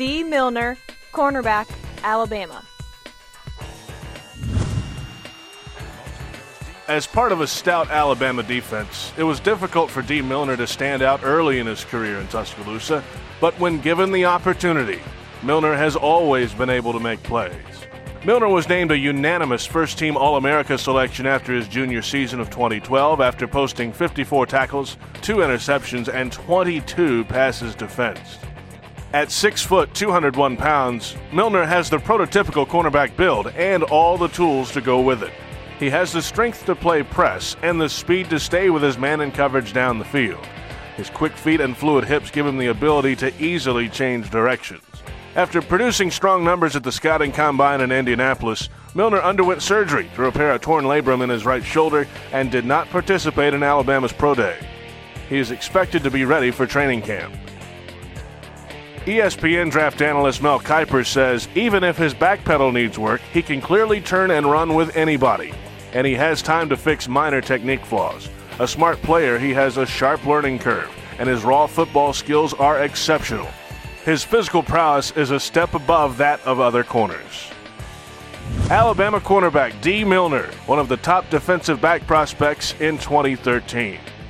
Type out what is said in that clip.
Dee Milner, cornerback, Alabama. As part of a stout Alabama defense, it was difficult for Dee Milner to stand out early in his career in Tuscaloosa, but when given the opportunity, Milner has always been able to make plays. Milner was named a unanimous first-team All-America selection after his junior season of 2012 after posting 54 tackles, 2 interceptions, and 22 passes defensed. At 6 foot, 201 pounds, Milner has the prototypical cornerback build and all the tools to go with it. He has the strength to play press and the speed to stay with his man in coverage down the field. His quick feet and fluid hips give him the ability to easily change directions. After producing strong numbers at the scouting combine in Indianapolis, Milner underwent surgery to repair a torn labrum in his right shoulder and did not participate in Alabama's Pro Day. He is expected to be ready for training camp. ESPN draft analyst Mel Kiper says even if his back pedal needs work, he can clearly turn and run with anybody, and he has time to fix minor technique flaws. A smart player, he has a sharp learning curve, and his raw football skills are exceptional. His physical prowess is a step above that of other corners. Alabama cornerback Dee Milner, one of the top defensive back prospects in 2013.